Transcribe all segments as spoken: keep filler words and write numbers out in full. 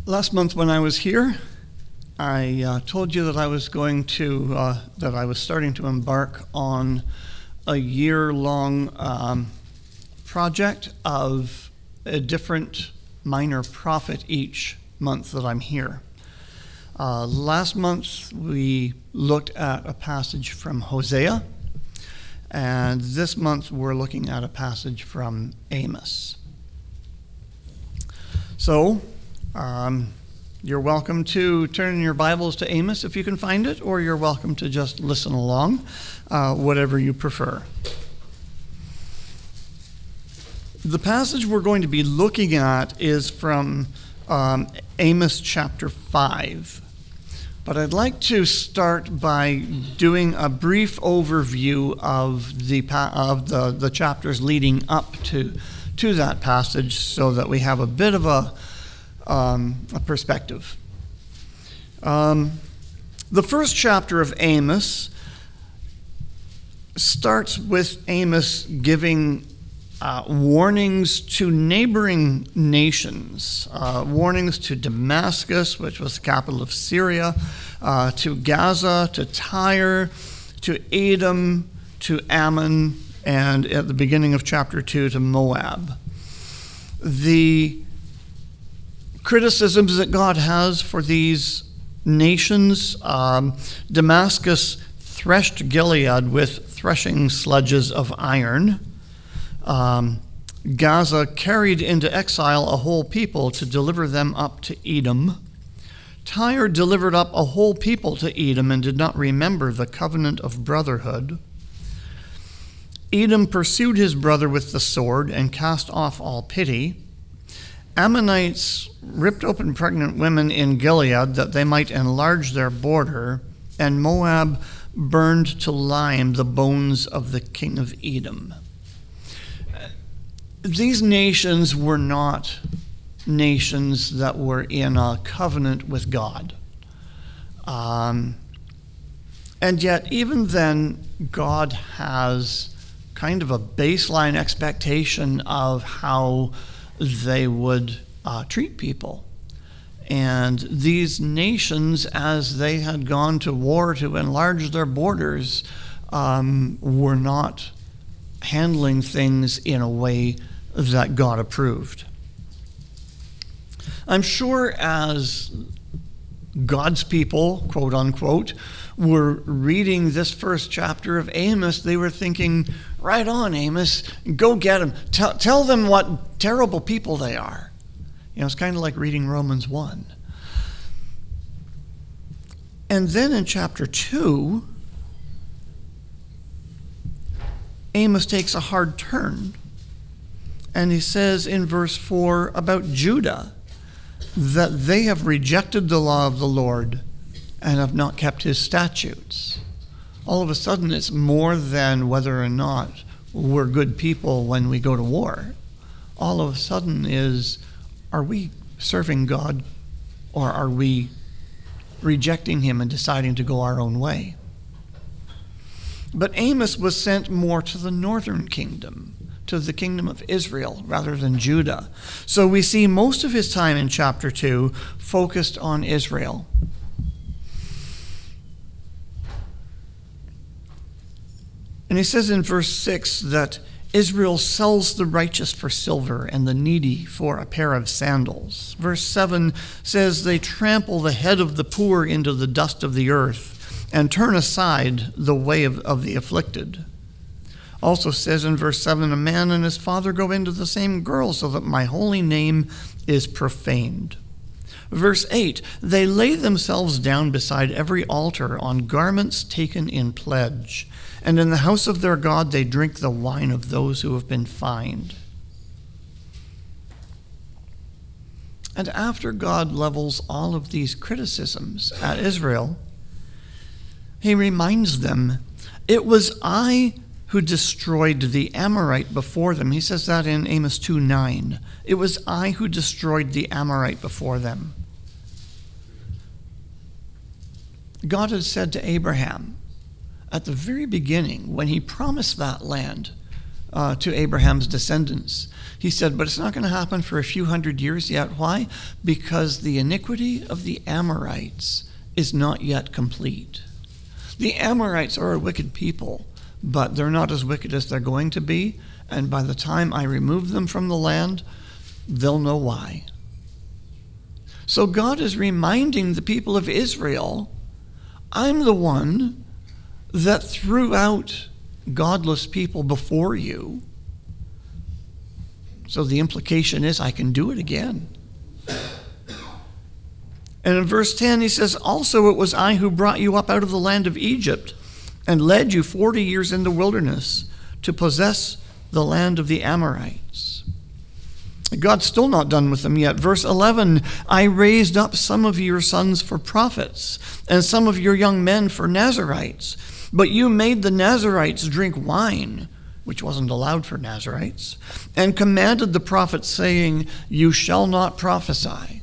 Last month when I was here, I uh, told you that I was going to, uh, that I was starting to embark on a year-long um, project of a different minor prophet each month that I'm here. Uh, last month we looked at a passage from Hosea, and this month we're looking at a passage from Amos. So, um, you're welcome to turn in your Bibles to Amos if you can find it, or you're welcome to just listen along, uh, whatever you prefer. The passage we're going to be looking at is from um, Amos chapter five. But I'd like to start by doing a brief overview of the of the, the chapters leading up to to that passage, so that we have a bit of a um, a perspective. Um, the first chapter of Amos starts with Amos giving Uh, warnings to neighboring nations, uh, warnings to Damascus, which was the capital of Syria, uh, to Gaza, to Tyre, to Edom, to Ammon, and at the beginning of chapter two, to Moab. The criticisms that God has for these nations: um, Damascus threshed Gilead with threshing sledges of iron. Um, Gaza carried into exile a whole people to deliver them up to Edom. Tyre delivered up a whole people to Edom and did not remember the covenant of brotherhood. Edom pursued his brother with the sword and cast off all pity. Ammonites ripped open pregnant women in Gilead that they might enlarge their border, and Moab burned to lime the bones of the king of Edom. These nations were not nations that were in a covenant with God. Um, and yet, even then, God has kind of a baseline expectation of how they would uh, treat people. And these nations, as they had gone to war to enlarge their borders, um, were not handling things in a way that God approved. I'm sure as God's people, quote unquote, were reading this first chapter of Amos, they were thinking, right on, Amos, go get them. Tell, tell them what terrible people they are. You know, it's kind of like reading Romans one. And then in chapter two, Amos takes a hard turn, and he says in verse four about Judah that they have rejected the law of the Lord and have not kept his statutes. All of a sudden, it's more than whether or not we're good people when we go to war. All of a sudden is, are we serving God, or are we rejecting him and deciding to go our own way? But Amos was sent more to the northern kingdom, to the kingdom of Israel, rather than Judah. So we see most of his time in chapter two focused on Israel. And he says in verse six that Israel sells the righteous for silver and the needy for a pair of sandals. Verse seven says they trample the head of the poor into the dust of the earth and turn aside the way of, of the afflicted. Also says in verse seven, a man and his father go into the same girl, so that my holy name is profaned. Verse eight, they lay themselves down beside every altar on garments taken in pledge, and in the house of their God they drink the wine of those who have been fined. And after God levels all of these criticisms at Israel, he reminds them, it was I who destroyed the Amorite before them. He says that in Amos two nine. It was I who destroyed the Amorite before them. God had said to Abraham at the very beginning, when he promised that land, uh, to Abraham's descendants. He said, but it's not going to happen for a few hundred years yet. Why? Because the iniquity of the Amorites is not yet complete. The Amorites are a wicked people, but they're not as wicked as they're going to be. And by the time I remove them from the land, they'll know why. So God is reminding the people of Israel, I'm the one that threw out godless people before you. So the implication is I can do it again. And in verse ten, he says, also it was I who brought you up out of the land of Egypt and led you forty years in the wilderness to possess the land of the Amorites. God's still not done with them yet. Verse eleven, I raised up some of your sons for prophets and some of your young men for Nazarites. But you made the Nazarites drink wine, which wasn't allowed for Nazarites, and commanded the prophets, saying, you shall not prophesy.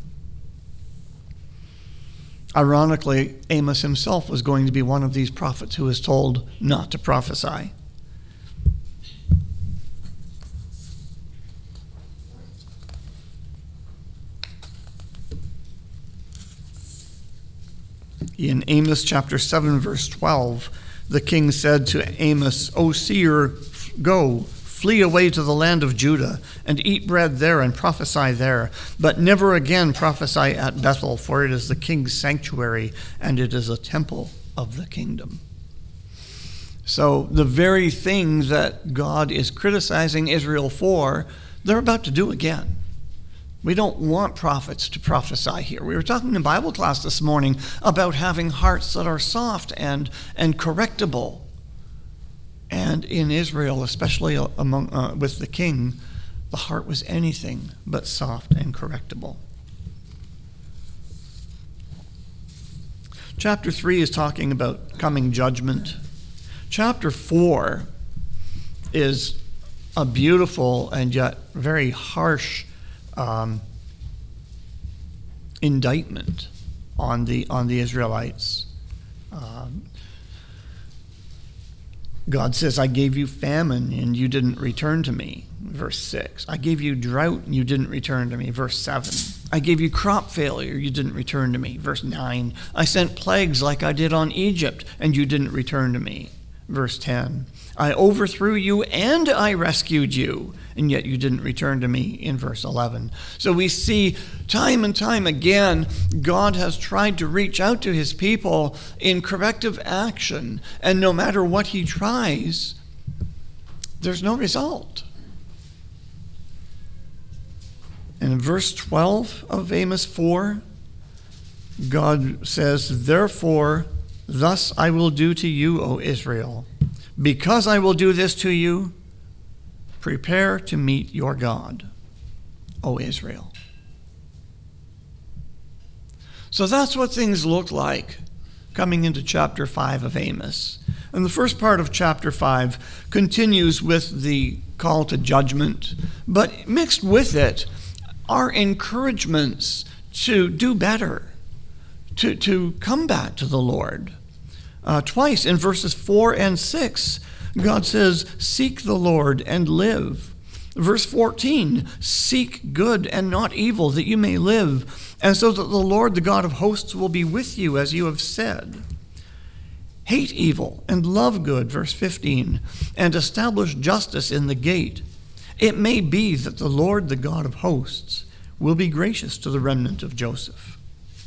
Ironically, Amos himself was going to be one of these prophets who was told not to prophesy. In Amos chapter seven, verse twelve, the king said to Amos, O seer, go, flee away to the land of Judah, and eat bread there and prophesy there. But never again prophesy at Bethel, for it is the king's sanctuary, and it is a temple of the kingdom. So the very thing that God is criticizing Israel for, they're about to do again. We don't want prophets to prophesy here. We were talking in Bible class this morning about having hearts that are soft and, and correctable. And in Israel, especially among uh, with the king, the heart was anything but soft and correctable. Chapter three is talking about coming judgment. Chapter four is a beautiful and yet very harsh Um, indictment on the on the Israelites. Um, God says, I gave you famine and you didn't return to me. Verse six. I gave you drought and you didn't return to me. Verse seven. I gave you crop failure, you didn't return to me. Verse nine. I sent plagues like I did on Egypt and you didn't return to me. Verse ten. I overthrew you and I rescued you, and yet you didn't return to me, in verse eleven. So we see time and time again, God has tried to reach out to his people in corrective action, and no matter what he tries, there's no result. And in verse twelve of Amos four, God says, therefore, thus I will do to you, O Israel. Because I will do this to you, prepare to meet your God, O Israel. So that's what things look like coming into chapter five of Amos. And the first part of chapter five continues with the call to judgment, but mixed with it are encouragements to do better, to, to come back to the Lord. Uh, twice in verses four and six, God says, seek the Lord and live. Verse fourteen, seek good and not evil, that you may live, and so that the Lord, the God of hosts, will be with you, as you have said. Hate evil and love good, verse fifteen, and establish justice in the gate. It may be that the Lord, the God of hosts, will be gracious to the remnant of Joseph.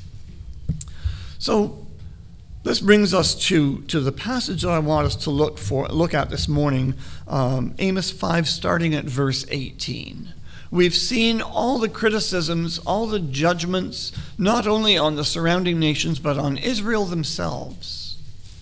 So, this brings us to, to the passage that I want us to look for look at this morning, um, Amos five, starting at verse eighteen. We've seen all the criticisms, all the judgments, not only on the surrounding nations, but on Israel themselves.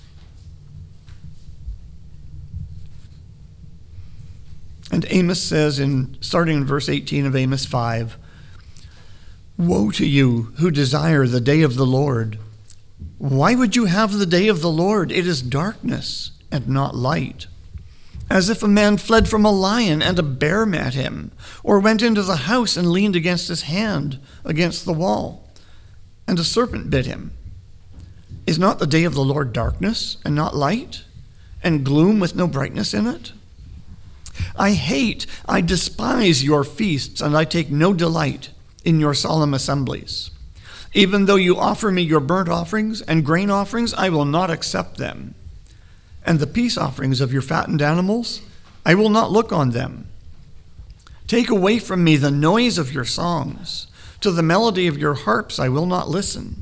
And Amos says, in starting in verse eighteen of Amos five, woe to you who desire the day of the Lord. Why would you have the day of the Lord? It is darkness and not light. As if a man fled from a lion and a bear met him, or went into the house and leaned against his hand against the wall, and a serpent bit him. Is not the day of the Lord darkness and not light, and gloom with no brightness in it? I hate, I despise your feasts, and I take no delight in your solemn assemblies. Even though you offer me your burnt offerings and grain offerings, I will not accept them. And the peace offerings of your fattened animals, I will not look on them. Take away from me the noise of your songs. To the melody of your harps I will not listen.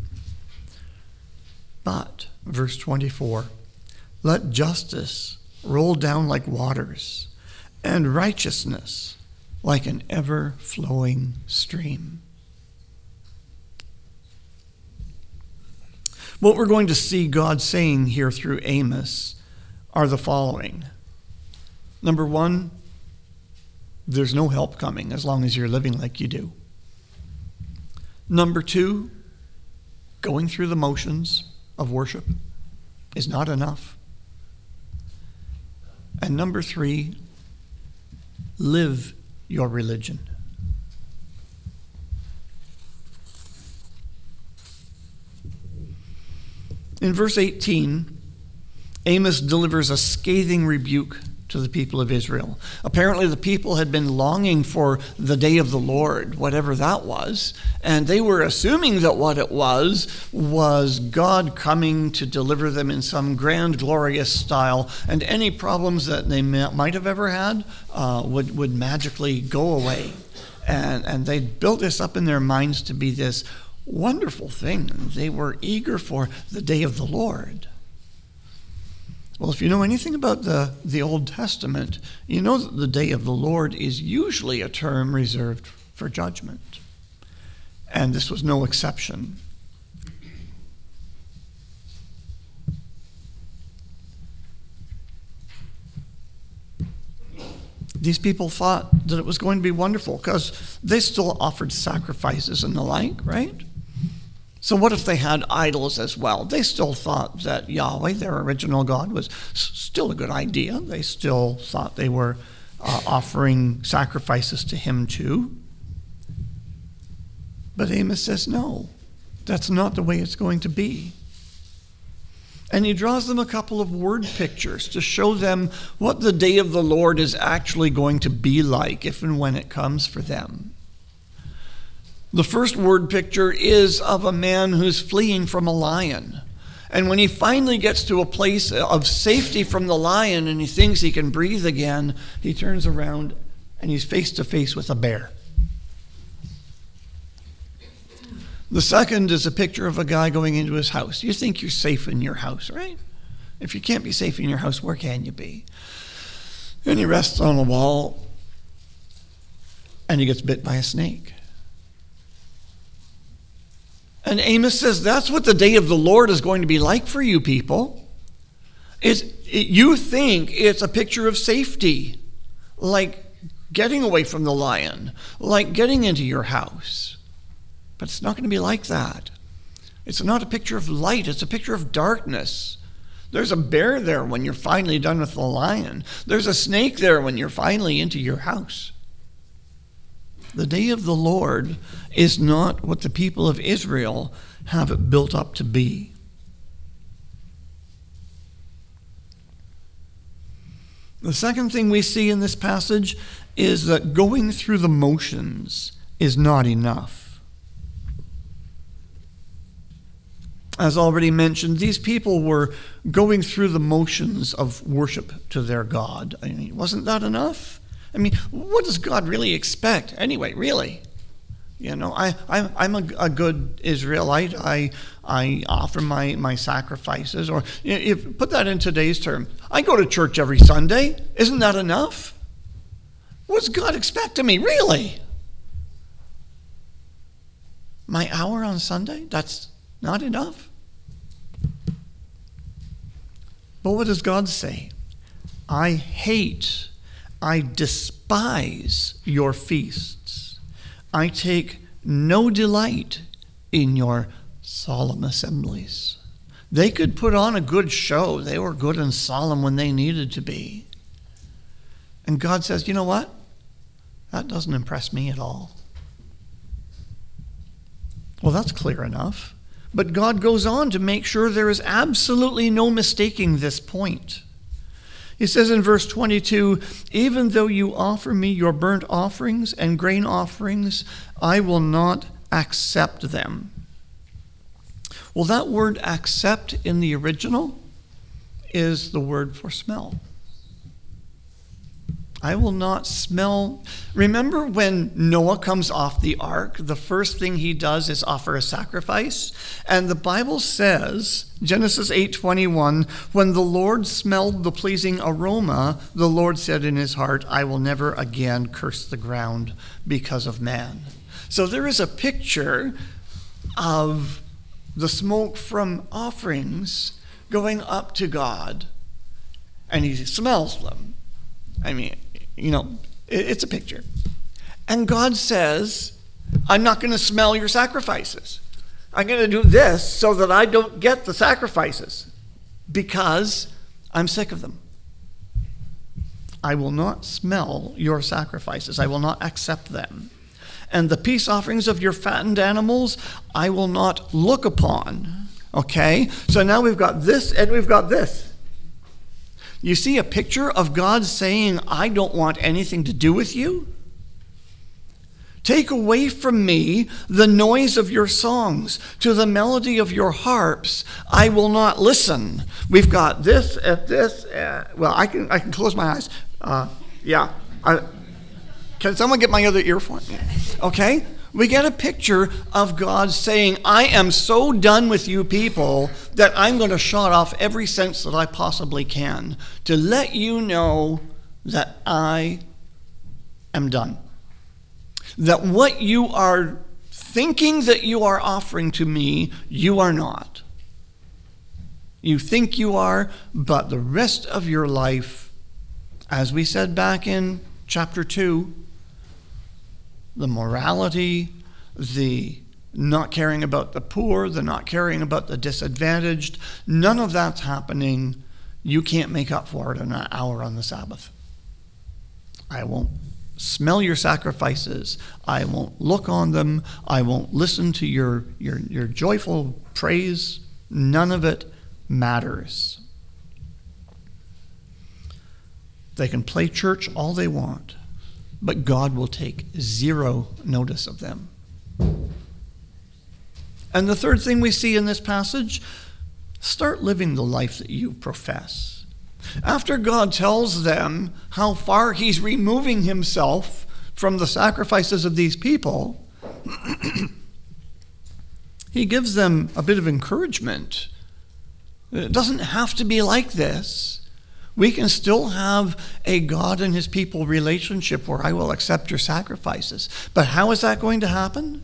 But, verse twenty-four, let justice roll down like waters, and righteousness like an ever-flowing stream. What we're going to see God saying here through Amos are the following. Number one, there's no help coming as long as you're living like you do. Number two, going through the motions of worship is not enough. And number three, live your religion. In verse eighteen, Amos delivers a scathing rebuke to the people of Israel. Apparently the people had been longing for the day of the Lord, whatever that was, and they were assuming that what it was was God coming to deliver them in some grand, glorious style, and any problems that they might have ever had uh, would, would magically go away. And, and they built this up in their minds to be this wonderful thing. They were eager for the day of the Lord. Well, if you know anything about the, the Old Testament, you know that the day of the Lord is usually a term reserved for judgment. And this was no exception. These people thought that it was going to be wonderful because they still offered sacrifices and the like, right? So what if they had idols as well? They still thought that Yahweh, their original God, was s- still a good idea. They still thought they were uh, offering sacrifices to him too. But Amos says, no, that's not the way it's going to be. And he draws them a couple of word pictures to show them what the day of the Lord is actually going to be like if and when it comes for them. The first word picture is of a man who's fleeing from a lion. And when he finally gets to a place of safety from the lion and he thinks he can breathe again, he turns around and he's face to face with a bear. The second is a picture of a guy going into his house. You think you're safe in your house, right? If you can't be safe in your house, where can you be? And he rests on a wall and he gets bit by a snake. And Amos says that's what the day of the Lord is going to be like for you people. Is it, you think it's a picture of safety, like getting away from the lion, like getting into your house. But it's not going to be like that. It's not a picture of light, it's a picture of darkness. There's a bear there when you're finally done with the lion. There's a snake there when you're finally into your house. The day of the Lord is not what the people of Israel have it built up to be. The second thing we see in this passage is that going through the motions is not enough. As already mentioned, these people were going through the motions of worship to their God. I mean, wasn't that enough? I mean, what does God really expect anyway, really? You know, I, I, I'm a, a good Israelite. I I offer my, my sacrifices. Or you know, if put that in today's term, I go to church every Sunday. Isn't that enough? What's God expect of me, really? My hour on Sunday? That's not enough? But what does God say? I hate, I despise your feasts. I take no delight in your solemn assemblies. They could put on a good show. They were good and solemn when they needed to be. And God says, you know what? That doesn't impress me at all. Well, that's clear enough. But God goes on to make sure there is absolutely no mistaking this point. He says in verse twenty-two, even though you offer me your burnt offerings and grain offerings, I will not accept them. Well, that word accept in the original is the word for smell. I will not smell. Remember when Noah comes off the ark, the first thing he does is offer a sacrifice. And the Bible says, Genesis eight twenty-one, when the Lord smelled the pleasing aroma, the Lord said in his heart, I will never again curse the ground because of man. So there is a picture of the smoke from offerings going up to God, and he smells them. I mean, you know, it's a picture. And God says, I'm not going to smell your sacrifices. I'm going to do this so that I don't get the sacrifices because I'm sick of them. I will not smell your sacrifices. I will not accept them. And the peace offerings of your fattened animals, I will not look upon. Okay? So now we've got this and we've got this. You see a picture of God saying, I don't want anything to do with you? Take away from me the noise of your songs. To the melody of your harps, I will not listen. We've got this at this. Uh, well, I can I can close my eyes. Uh, yeah. I, can someone get my other earphone? Okay? We get a picture of God saying, I am so done with you people that I'm going to shut off every sense that I possibly can to let you know that I am done. That what you are thinking that you are offering to me, you are not. You think you are, but the rest of your life, as we said back in chapter two, the morality, the not caring about the poor, the not caring about the disadvantaged, none of that's happening. You can't make up for it in an hour on the Sabbath. I won't smell your sacrifices. I won't look on them. I won't listen to your, your, your joyful praise. None of it matters. They can play church all they want, but God will take zero notice of them. And the third thing we see in this passage, start living the life that you profess. After God tells them how far he's removing himself from the sacrifices of these people, he gives them a bit of encouragement. It doesn't have to be like this. We can still have a God and his people relationship where I will accept your sacrifices. But how is that going to happen?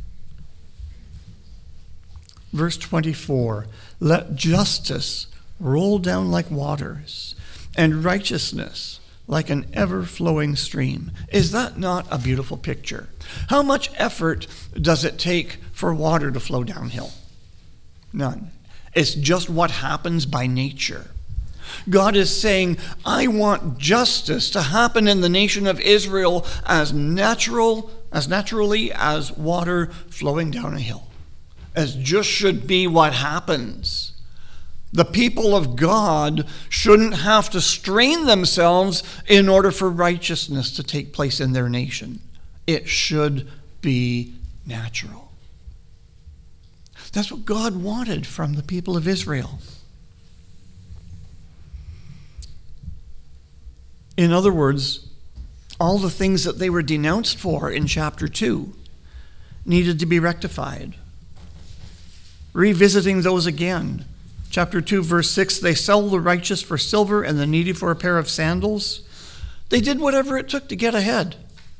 Verse twenty-four, let justice roll down like waters and righteousness like an ever-flowing stream. Is that not a beautiful picture? How much effort does it take for water to flow downhill? None. It's just what happens by nature. God is saying, I want justice to happen in the nation of Israel as natural, as naturally as water flowing down a hill. As just should be what happens. The people of God shouldn't have to strain themselves in order for righteousness to take place in their nation. It should be natural. That's what God wanted from the people of Israel. In other words, all the things that they were denounced for in chapter two needed to be rectified. Revisiting those again. Chapter two, verse six, they sell the righteous for silver and the needy for a pair of sandals. They did whatever it took to get ahead.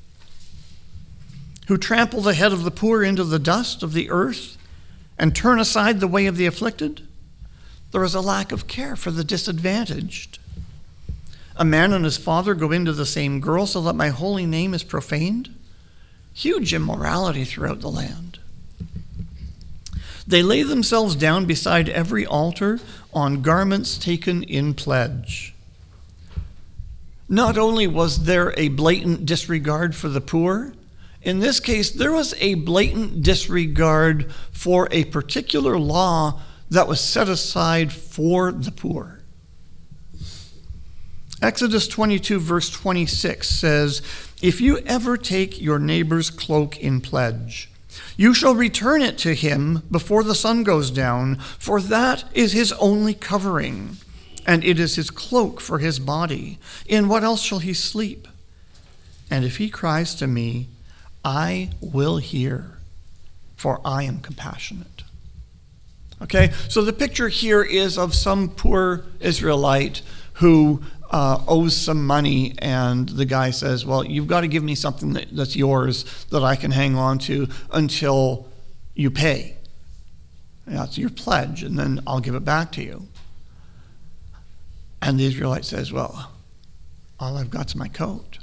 Who trample the head of the poor into the dust of the earth and turn aside the way of the afflicted. There is a lack of care for the disadvantaged. A man and his father go into the same girl so that my holy name is profaned. Huge immorality throughout the land. They lay themselves down beside every altar on garments taken in pledge. Not only was there a blatant disregard for the poor, in this case, there was a blatant disregard for a particular law that was set aside for the poor. Exodus twenty-two, verse twenty-six says, "If you ever take your neighbor's cloak in pledge, you shall return it to him before the sun goes down, for that is his only covering, and it is his cloak for his body. In what else shall he sleep? And if he cries to me, I will hear, for I am compassionate." Okay, so the picture here is of some poor Israelite who uh, owes some money, and the guy says, well, you've got to give me something that, that's yours that I can hang on to until you pay. That's your pledge, and then I'll give it back to you. And the Israelite says, well, all I've got's my coat.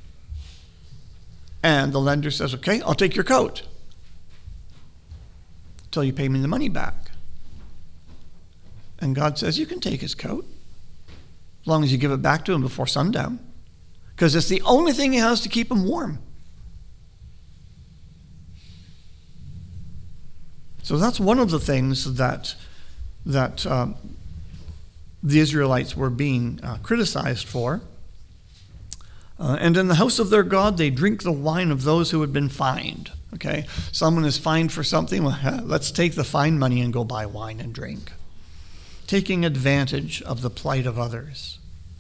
And the lender says, okay, I'll take your coat until you pay me the money back. And God says, you can take his coat as long as you give it back to him before sundown, because it's the only thing he has to keep him warm. So that's one of the things that that um, the Israelites were being uh, criticized for. Uh, and in the house of their God, they drink the wine of those who had been fined. Okay, someone is fined for something. Well, let's take the fine money and go buy wine and drink, taking advantage of the plight of others.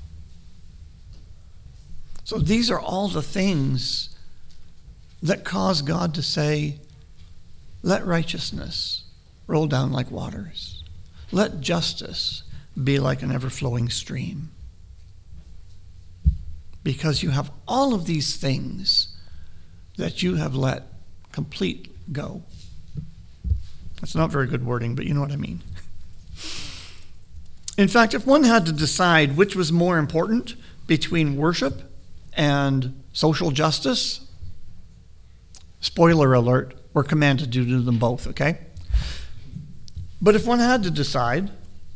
So these are all the things that cause God to say, let righteousness roll down like waters. Let justice be like an ever-flowing stream. Because you have all of these things that you have let complete go. That's not very good wording, but you know what I mean. In fact, if one had to decide which was more important between worship and social justice, spoiler alert, we're commanded to do them both, okay? But if one had to decide,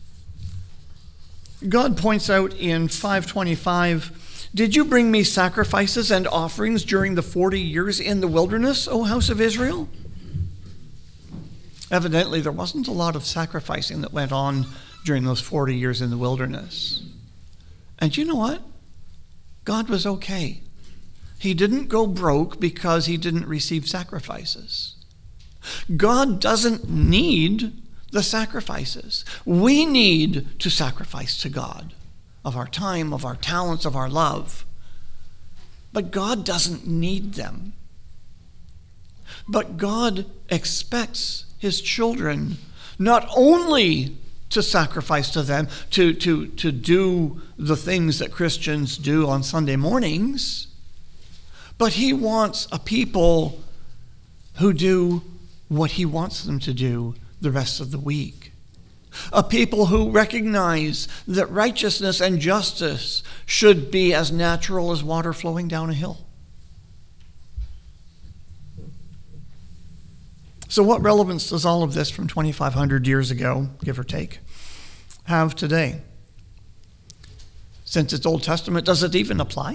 God points out in five twenty-five, "Did you bring me sacrifices and offerings during the forty years in the wilderness, O house of Israel?" Evidently, there wasn't a lot of sacrificing that went on during those forty years in the wilderness. And you know what? God was okay. He didn't go broke because he didn't receive sacrifices. God doesn't need the sacrifices. We need to sacrifice to God of our time, of our talents, of our love. But God doesn't need them. But God expects his children not only to sacrifice to them, to, to, to do the things that Christians do on Sunday mornings, but he wants a people who do what he wants them to do the rest of the week. A people who recognize that righteousness and justice should be as natural as water flowing down a hill. So what relevance does all of this from twenty-five hundred years ago, give or take, have today? Since it's Old Testament, does it even apply?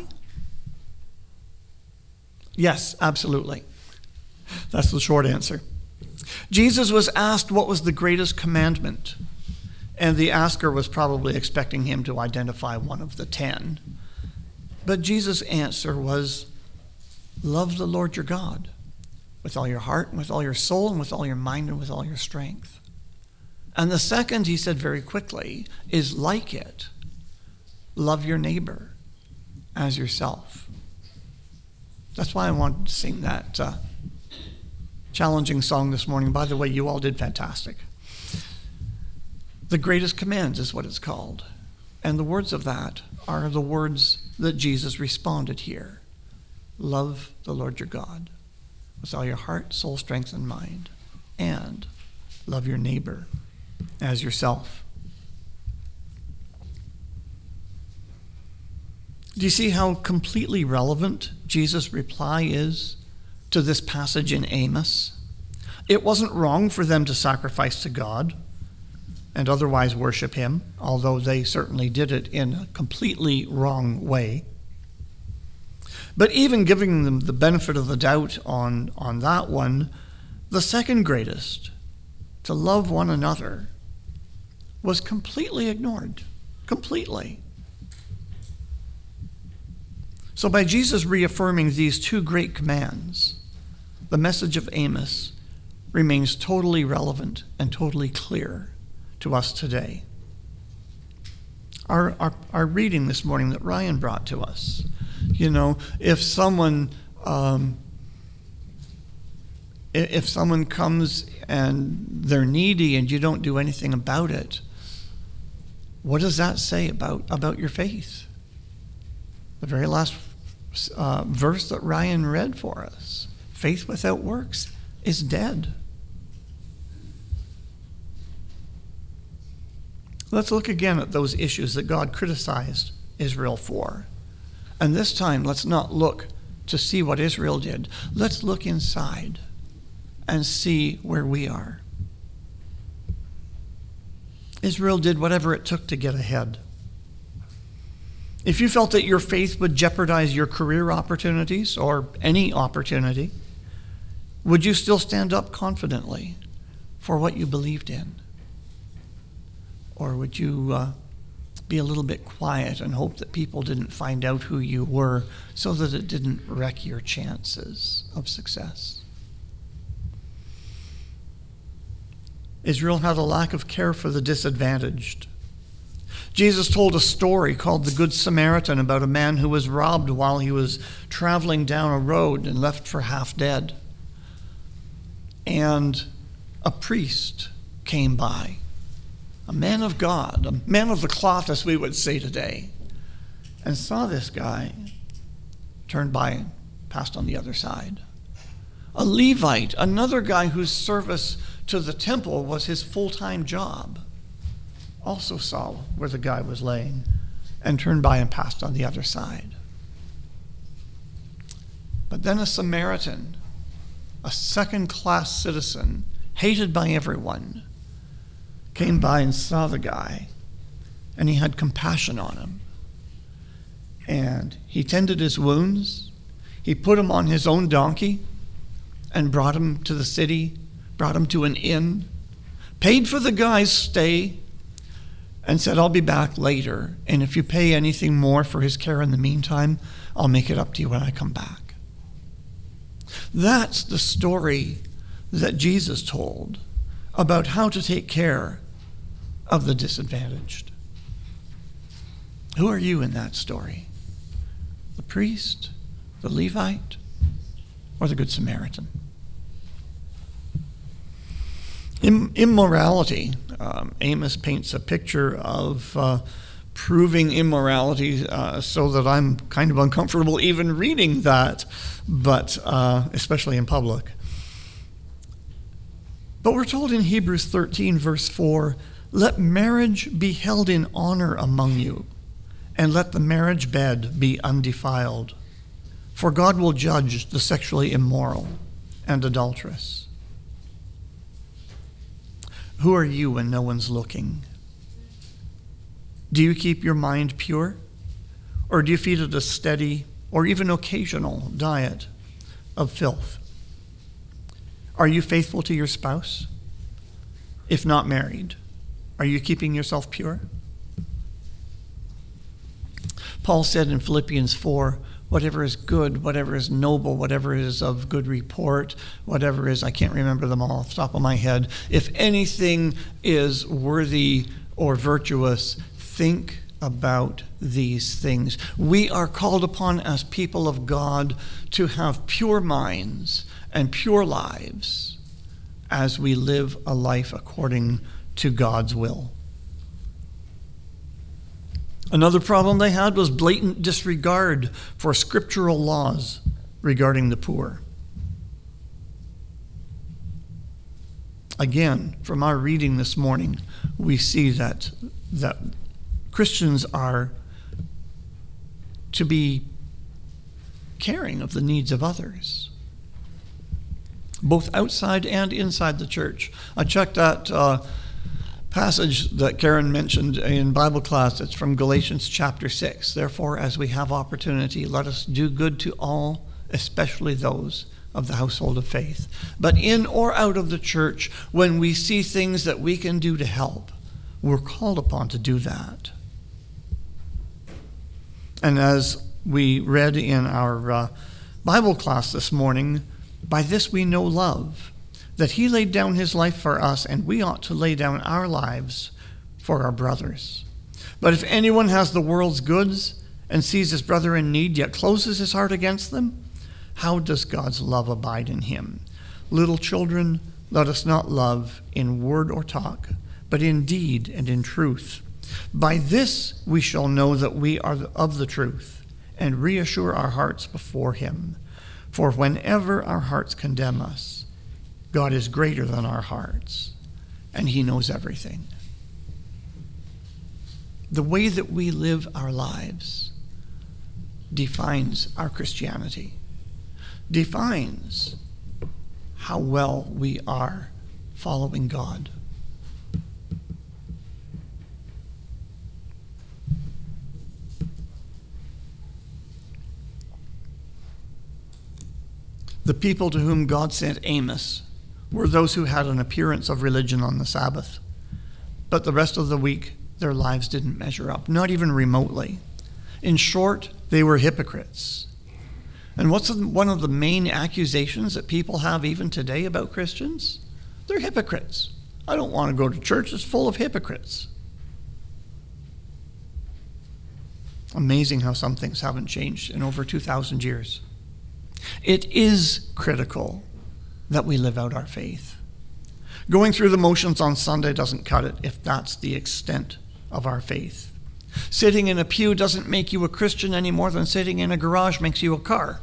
Yes, absolutely. That's the short answer. Jesus was asked what was the greatest commandment, and the asker was probably expecting him to identify one of the ten. But Jesus' answer was, love the Lord your God with all your heart, and with all your soul, and with all your mind, and with all your strength. And the second, he said very quickly, is like it. Love your neighbor as yourself. That's why I wanted to sing that uh, challenging song this morning. By the way, you all did fantastic. The greatest command is what it's called. And the words of that are the words that Jesus responded here. Love the Lord your God with all your heart, soul, strength, and mind. And love your neighbor as yourself. Do you see how completely relevant Jesus' reply is to this passage in Amos? It wasn't wrong for them to sacrifice to God and otherwise worship him, although they certainly did it in a completely wrong way. But even giving them the benefit of the doubt on, on that one, the second greatest, to love one another, was completely ignored. Completely. So by Jesus reaffirming these two great commands, the message of Amos remains totally relevant and totally clear to us today. Our, our, our reading this morning that Ryan brought to us, you know, if someone um, if someone comes and they're needy and you don't do anything about it, what does that say about, about your faith? The very last uh, verse that Ryan read for us, faith without works is dead. Let's look again at those issues that God criticized Israel for. And this time, let's not look to see what Israel did. Let's look inside and see where we are. Israel did whatever it took to get ahead. If you felt that your faith would jeopardize your career opportunities or any opportunity, would you still stand up confidently for what you believed in? Or would you uh, be a little bit quiet and hope that people didn't find out who you were so that it didn't wreck your chances of success? Israel had a lack of care for the disadvantaged. Jesus told a story called the Good Samaritan about a man who was robbed while he was traveling down a road and left for half dead. And a priest came by, a man of God, a man of the cloth, as we would say today, and saw this guy, turned by and passed on the other side. A Levite, another guy whose service to the temple was his full-time job, also saw where the guy was laying and turned by and passed on the other side. But then a Samaritan, a second-class citizen, hated by everyone, came by and saw the guy, and he had compassion on him. And he tended his wounds. He put him on his own donkey and brought him to the city, brought him to an inn, paid for the guy's stay, and said, I'll be back later, and if you pay anything more for his care in the meantime, I'll make it up to you when I come back. That's the story that Jesus told about how to take care of the disadvantaged. Who are you in that story? The priest, the Levite, or the Good Samaritan? Immorality. Um, Amos paints a picture of uh, proving immorality uh, so that I'm kind of uncomfortable even reading that, but uh, especially in public. But we're told in Hebrews thirteen, verse four, let marriage be held in honor among you, and let the marriage bed be undefiled. For God will judge the sexually immoral and adulterous. Who are you when no one's looking? Do you keep your mind pure? Or do you feed it a steady or even occasional diet of filth? Are you faithful to your spouse? If not married, are you keeping yourself pure? Paul said in Philippians four, whatever is good, whatever is noble, whatever is of good report, whatever is, I can't remember them all off the top of my head. If anything is worthy or virtuous, think about these things. We are called upon as people of God to have pure minds and pure lives as we live a life according to God's will. Another problem they had was blatant disregard for scriptural laws regarding the poor. Again, from our reading this morning, we see that, that Christians are to be caring of the needs of others, both outside and inside the church. I checked that uh, passage that Karen mentioned in Bible class. It's from Galatians chapter six. Therefore, as we have opportunity, let us do good to all, especially those of the household of faith. But in or out of the church, when we see things that we can do to help, we're called upon to do that. And as We read in our uh, Bible class this morning, by this we know love, that he laid down his life for us, and we ought to lay down our lives for our brothers. But if anyone has the world's goods and sees his brother in need, yet closes his heart against them, how does God's love abide in him? Little children, let us not love in word or talk, but in deed and in truth. By this we shall know that we are of the truth, and reassure our hearts before him. For whenever our hearts condemn us, God is greater than our hearts, and he knows everything. The way that we live our lives defines our Christianity, defines how well we are following God. The people to whom God sent Amos were those who had an appearance of religion on the Sabbath, but the rest of the week their lives didn't measure up, not even remotely. In short, they were hypocrites. And what's one of the main accusations that people have even today about Christians? They're hypocrites. I don't want to go to church. It's full of hypocrites. Amazing how some things haven't changed in over two thousand years. It is critical that we live out our faith. Going through the motions on Sunday doesn't cut it if that's the extent of our faith. Sitting in a pew doesn't make you a Christian any more than sitting in a garage makes you a car.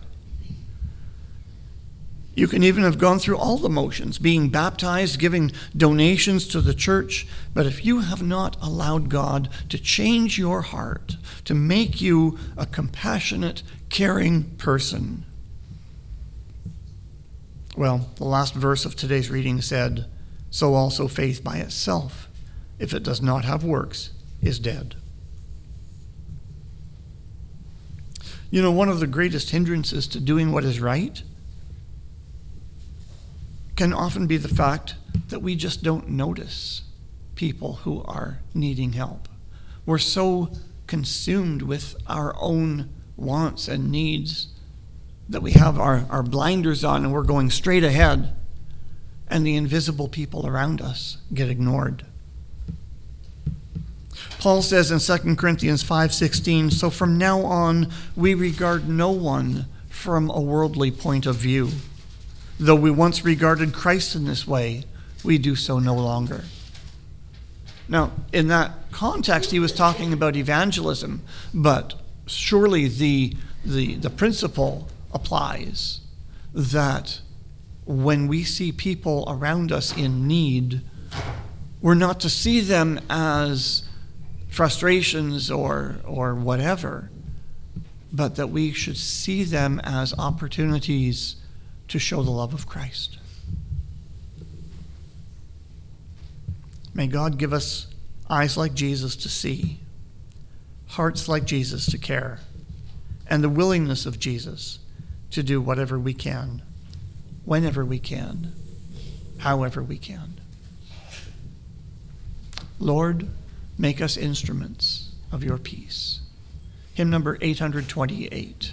You can even have gone through all the motions, being baptized, giving donations to the church, but if you have not allowed God to change your heart, to make you a compassionate, caring person, well, the last verse of today's reading said, so also faith by itself, if it does not have works, is dead. You know, one of the greatest hindrances to doing what is right can often be the fact that we just don't notice people who are needing help. We're so consumed with our own wants and needs that we have our, our blinders on and we're going straight ahead, and the invisible people around us get ignored. Paul says in Second Corinthians five sixteen, so from now on we regard no one from a worldly point of view. Though we once regarded Christ in this way, we do so no longer. Now, in that context, he was talking about evangelism, but surely the, the, the principle applies that when we see people around us in need, we're not to see them as frustrations or or whatever, but that we should see them as opportunities to show the love of Christ. May God give us eyes like Jesus to see, hearts like Jesus to care, and the willingness of Jesus to do whatever we can, whenever we can, however we can. Lord, make us instruments of your peace. Hymn number eight hundred twenty-eight.